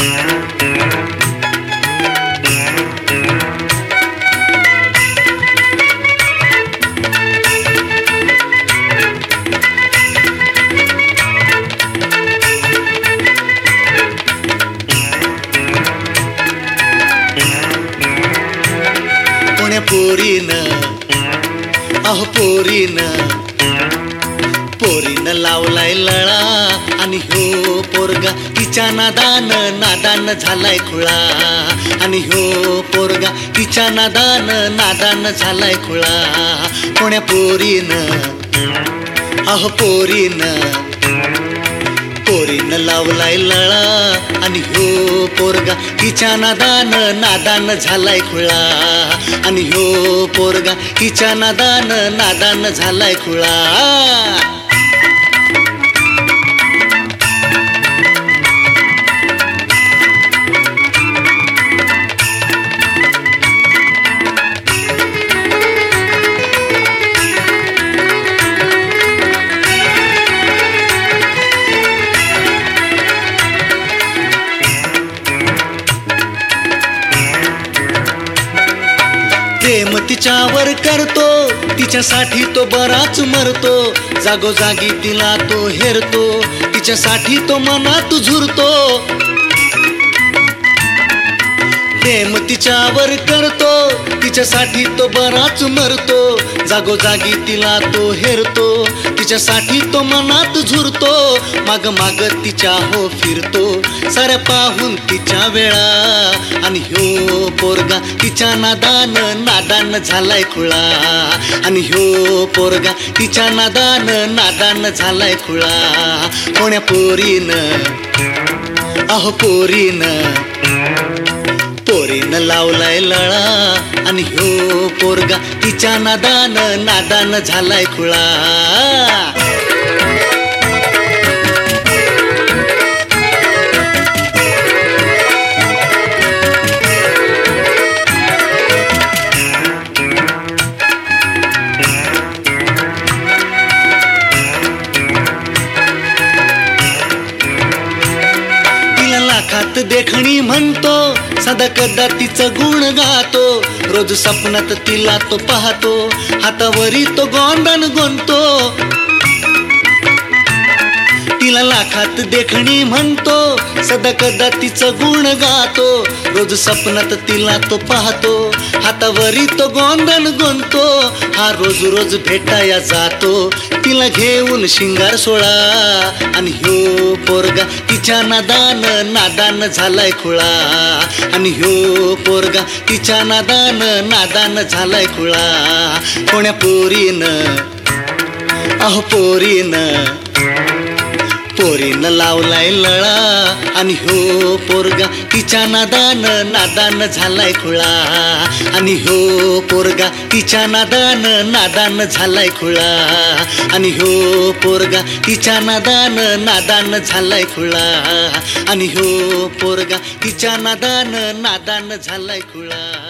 अहो पोरीनं लावलाय लळा आणि ह्यो पोरगा तिच्या नादान झालाय खुळा आणि ह्यो पोरगा तिच्या नादान झालाय खुळा. कोण्या पोरीनं लावलाय लळा आणि ह्यो पोरगा तिच्या नादान झालाय खुळा आणि ह्यो पोरगा तिच्या नादान झालाय खुळा. प्रेम तिच्यावर करतो, तिच्यासाठी तो बराच मरतो, जागोजागी तिला तो हेरतो, तिच्यासाठी तो मनात झुरतो. प्रेम तिच्यावर करतो, तिच्यासाठी तो बराच मरतो, जागोजागी तिला तो हेरतो, तिच्यासाठी तो मनात झुरतो. माग माग तिच्या हो फिरतो, साऱ्या पाहून तिच्या वेळा आणि ह्यो पोरगा तिच्या नादान झालाय खुळा आणि ह्यो पोरगा तिच्या नादान झालाय खुळा. कोण्या पोरीनं लावलाय लळा आणि ह्यो पोरगा तिच्या नादान झालाय खुळा. लाखात देखणी म्हणतो, सदा कदा तिचं गुण गातो, रोज सपनात तिला तो पाहतो, हातावरी तो गोंधन गोंधतो. तिला लाखात देखणी म्हणतो, सदा कदा तिचं गुण गातो, रोज सपनात तिला तो पाहतो, हातावरी तो गोंधन गोंधतो. हा रोज रोज भेटाया जातो, तिला घेऊन शिंगार सोळा आणि ह्यो पोरगा तिच्या नादान झालाय खुळा आणि ह्यो पोरगा तिच्या नादान झालाय खुळा. कोण्या पोरीनं लावलाय लळा आणि ह्यो पोरगा तिच्या नादान झालाय खुळा आणि ह्यो पोरगा तिच्या नादान झालाय खुळा आणि ह्यो पोरगा तिच्या नादान झालाय खुळा आणि ह्यो पोरगा तिच्या नादान झालाय खुळा.